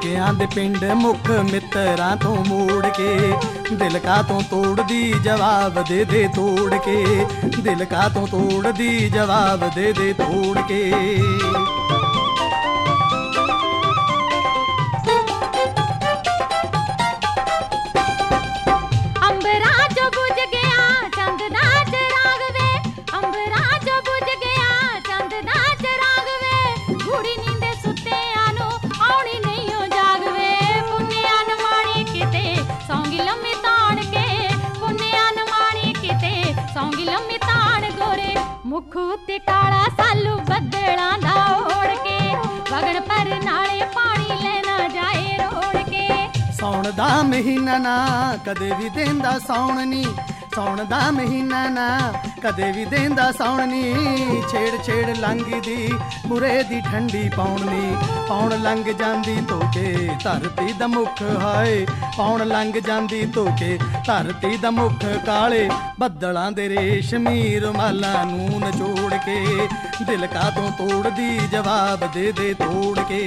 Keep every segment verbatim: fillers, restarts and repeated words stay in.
ਪੇਕਿਆਂ ਦੇ ਪਿੰਡ ਮੁੱਖ ਮਿੱਤਰਾਂ ਤੋਂ ਮੋੜ ਕੇ, ਦਿਲ ਕਾ ਤੋਂ ਤੋੜਦੀ ਜਵਾਬ ਦੇ ਦੇ ਤੋੜ ਕੇ, ਦਿਲ ਕਾ ਤੋਂ ਤੋੜਦੀ ਜਵਾਬ ਦੇ ਦੇ ਤੋੜ ਕੇ। ਮੁੱਖ ਉੱਤੇ ਕਾਲਾ ਸਾਲੂ ਬੱਦਲਾਂ ਦਾ ਓੜ ਕੇ, ਵਗਣ ਪਰ ਨਾਲੇ ਪਾਣੀ ਲੈਣਾ ਜਾਏ ਰੋੜ ਕੇ। ਸੌਣ ਦਾ ਮਹੀਨਾ ਨਾ ਕਦੇ ਵੀ ਦੇਂਦਾ ਸੌਣ ਨੀ, ਸੌਣ ਦਾ ਮਹੀਨਾ ਨਾ ਕਦੇ ਵੀ ਦੇਂਦਾ ਸੌਣ ਨੀ, ਛੇੜ ਛੇੜ ਲੰਘਦੀ ਮੁਰੇ ਦੀ ਠੰਡੀ ਪੌਣ ਨੀ, ਪੌਣ ਲੰਘ ਜਾਂਦੀ ਧੋ ਕੇ ਧਰਤੀ ਦਾ ਮੁੱਖ ਹਾਏ, ਪੌਣ ਲੰਘ ਜਾਂਦੀ ਧੋ ਕੇ ਧਰਤੀ ਦਾ ਮੁੱਖ ਕਾਲੇ ਬੱਦਲਾਂ ਦੇ ਰੇਸ਼ਮੀ ਰੁਮਾਲਾਂ ਨੂੰ ਨਚੋੜ ਕੇ, ਦਿਲ ਕਾ ਤੋਂ ਤੋੜਦੀ ਜਵਾਬ ਦੇ ਦੇ ਤੋੜ ਕੇ।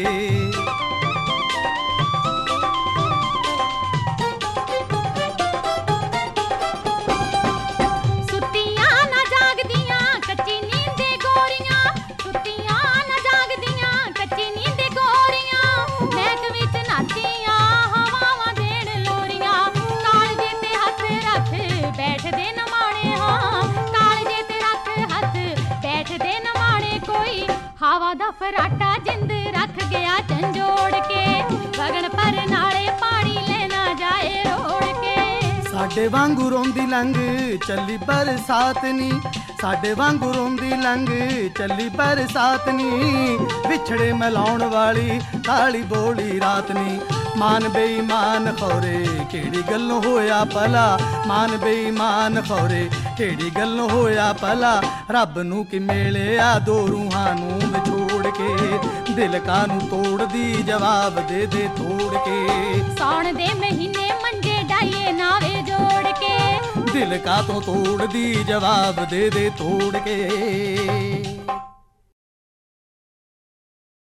ਹਵਾ ਦਾ ਫਰਾਟਾ ਜਿੰਦ ਰੱਖ ਗਿਆ ਝੰਜੋੜ ਕੇ, ਵਗਣ ਪਰ ਨਾਲੇ ਪਾਣੀ ਲੈਣਾ ਜਾਏ ਰੋੜ ਕੇ। ਸਾਡੇ ਵਾਂਗੂ ਰੋਂਦੀ ਲੰਘ ਚੱਲੀ ਬਰਸਾਤ ਨੀ, ਸਾਡੇ ਵਾਂਗੂ ਰੋਂਦੀ ਲੰਘ ਚੱਲੀ ਬਰਸਾਤ ਨੀ, ਵਿਛੜੇ ਮਿਲਾਉਣ ਵਾਲੀ ਕਾਲੀ ਬੋਲੀ ਰਾਤ ਨੀ। ਮਾਨ ਬੇਈਮਾਨ ਖੌਰੇ ਕਿਹੜੀ ਗੱਲੋਂ ਹੋਇਆ ਭਲਾ, ਮਾਨ ਬੇਈਮਾਨ ਖੌਰੇ ਕਿਹੜੀ ਗੱਲੋਂ ਹੋਇਆ ਭਲਾ, ਰੱਬ ਨੂੰ ਕਿ ਮਿਲਿਆ ਦੋ ਰੂਹਾਂ ਨੂੰ ਵਿਛੋੜ ਕੇ, ਦਿਲ ਕਾ ਨੂੰ ਤੋੜਦੀ ਜਵਾਬ ਦੇ ਦੇ ਤੋੜ ਕੇ। ਸੌਣ ਦੇ ਮਹੀਨੇ ਮੰਜੇ ਡਾਈਏ ਨਾਵੇ ਜੋੜ ਕੇ, ਦਿਲ ਕਾ ਤੋਂ ਤੋੜਦੀ ਜਵਾਬ ਦੇ ਦੇ ਤੋੜ ਕੇ।